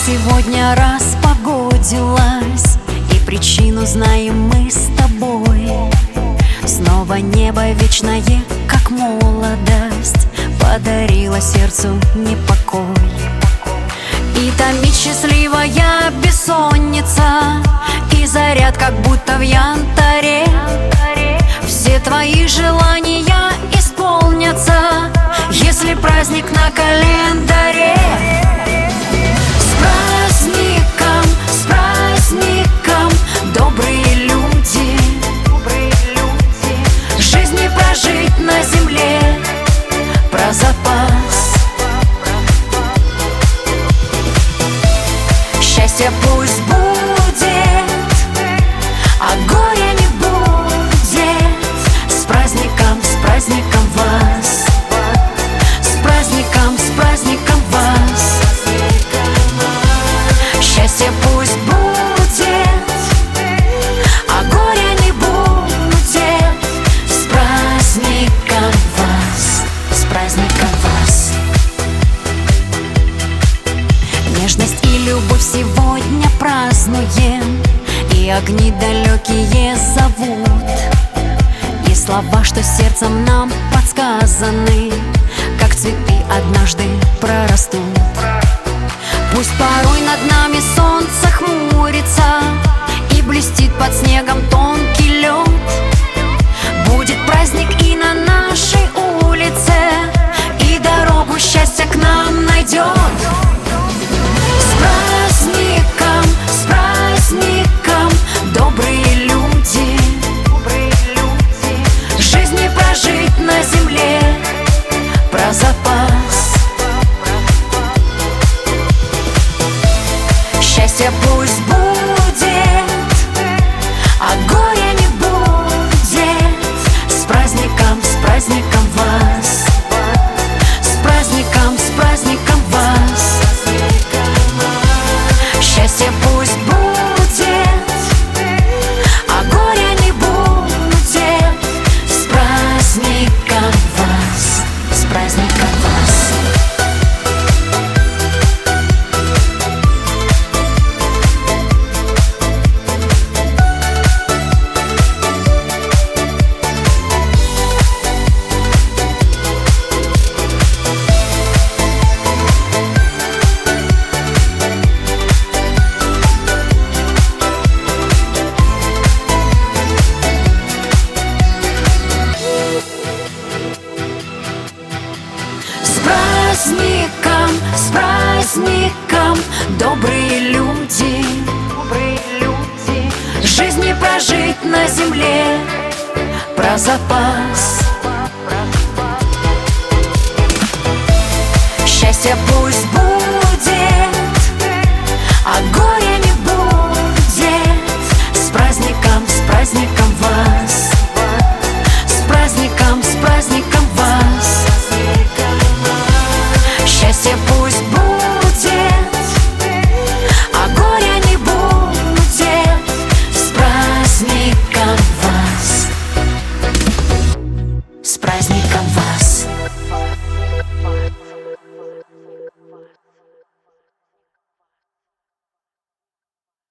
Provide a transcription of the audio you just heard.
сегодня распогодилась, и причину знаем мы с тобой. Снова небо вечное, как молодость, подарила сердцу непокой. И томит счастливая бессонница, и заряд как будто в янтаре. Все твои желания исполнятся, если праздник на календаре. С праздником, добрые люди, жизни прожить на земле про запас. Счастье пусть будет, а горя не будет. С праздником вас, с праздником вас. Счастье пусть будет, а горя не будет. С праздником вас, с праздником вас. Нежность и любовь сегодня празднуем, и огни далекие зовут. И слова, что сердцем нам подсказаны, как цветы однажды прорастут. Пусть порой над нами солнце хмурится, и блестит под снегом тонкий лед. Будет праздник и на нашей улице, и дорогу счастья к нам найдет. С праздником, добрые люди, жизни прожить на земле про запас. Счастье пусть будет, а горя не будет. С праздником вас, с праздником вас. Счастье пусть будет, а горя не будет. С праздником вас, с праздником вас. С праздником, добрые люди, жизни прожить на земле про запас. Счастье пусть будет.